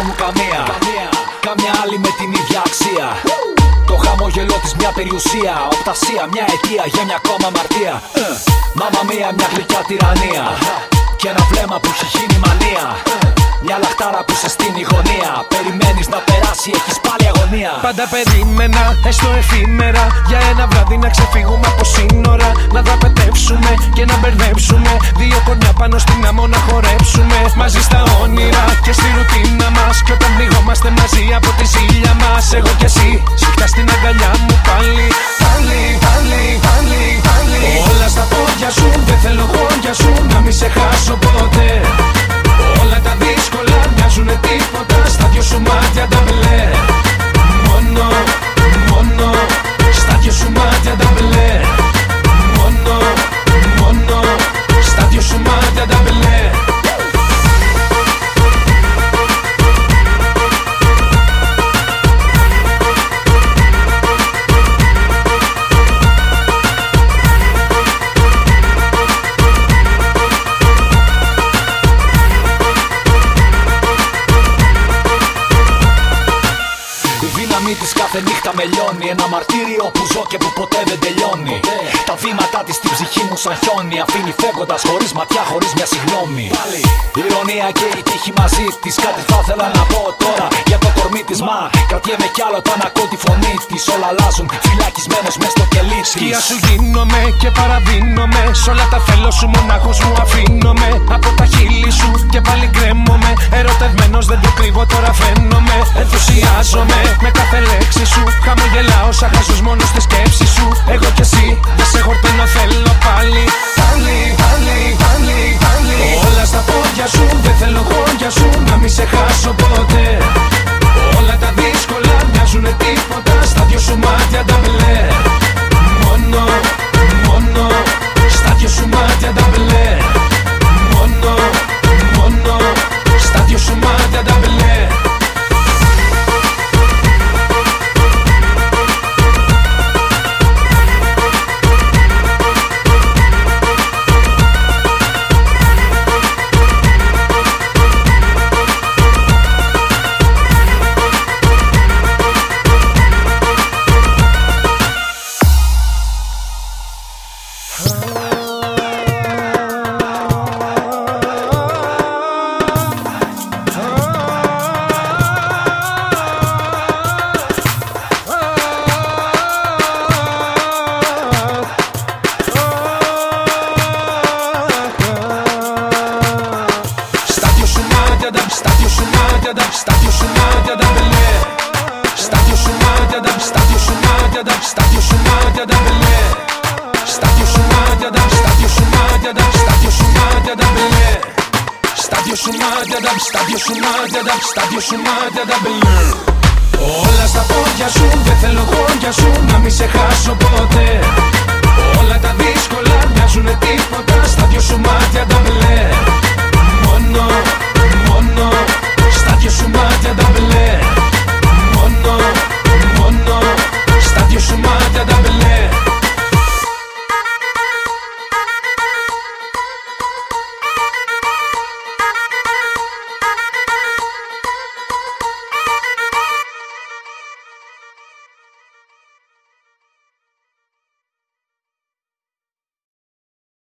μου καμία. Καμιά άλλη με την ίδια αξία. Το χαμόγελό της μια περιουσία. Οπτασία, μια αιτία για μια ακόμα αμαρτία. Μάμα μία, μια γλυκιά τυραννία. Και ένα βλέμμα που έχει γίνει μανία. Μια λαχτάρα που σε στείνει γωνία. Περιμένεις να περάσει, έχεις πάλι αγωνία. Πάντα περίμενα, έστω εφήμερα, για ένα βράδυ να ξεφύγουμε από σύνορα. Να δραπετεύσουμε και να μπερδέψουμε. Δύο κορμιά πάνω στην άμμο να χορέψουμε. Μαζί στα όνειρα και στη ρουτίνα μας. Κι όταν πνιγόμαστε μαζί από τη ζήλια μας. Εγώ κι εσύ, σφιχτά στην αγκαλιά μου πάλι. Πάλι, πάλι, πάλι, πάλι. Όλα στα πόδια σου, δεν θέλω χώρια σου. Να μη σε χάσω ποτέ. Όλα τα δύσκολα μοιάζουνε τίποτα. Στα δυο σου μάτια τα μπλε. Μόνο, μόνο. Στα δυο σου μάτια τα μπλε. Μόνο, μόνο. Στα δυο σου μάτια τα μπλε. Της κάθε νύχτα με λιώνει. Ένα μαρτύριο που ζω και που ποτέ δεν τελειώνει. Τα βήματά της στην ψυχή μου σαν χιόνι. Αφήνει φεύγοντας χωρίς ματιά, χωρίς μια συγγνώμη. Ηρωνία και η τύχη μαζί της. Κάτι θα ήθελα να πω τώρα για το κορμί της. Μα κρατιέμαι κι άλλο όταν ακούω τη φωνή της. Όλα αλλάζουν, φυλακισμένος μες στο κελί της. Σκιά σου γίνομαι και παραδίνομαι. Σ' όλα τα θέλω σου μονάχος μου αφήνομαι. Από τα χείλη σου και πάλι κρέμομαι. Ερωτευμένος δεν το κρύβω, τώρα φαίνομαι. Ενθουσιάζομαι με κάθε λέξη σου. Χαμογελάω σαν χάζος μόνο στη σκέψη σου. Εγώ κι εσύ δεν σε χορταίνω, θέλω πάλι. Πάλι, πάλι, πάλι, πάλι. Όλα στα πόδια σου, δεν θέλω χώρια σου. Να μη σε χάσω ποτέ. Όλα τα δύσκολα μοιάζουνε τίποτα. Στα δυο σου μάτια τα μπλε. Μόνο, μόνο. Στα δυο σου μάτια τα μπλε. Μόνο, μόνο. Στα δυο σου μάτια τα μπλε. Στα δυο σου μάτια τα, στα δυο σου μάτια τα μπλε. Στα δυο σου μάτια τα, στα δυο σου μάτια τα, στα δυο σου μάτια τα μπλε. Στα δυο σου μάτια τα, στα δυο σου μάτια τα, στα δυο σου μάτια τα μπλε. Στα δυο σου μάτια τα, στα δυο σου μάτια τα, στα δυο σου μάτια τα μπλε. Όλα στα πόδια σου, δεν θέλω χώρια σου. Να μη σε χάσω ποτέ. Όλα τα δύσκολα μοιάζουνε τίποτα. Στα δυο σου μάτια τα μπλε.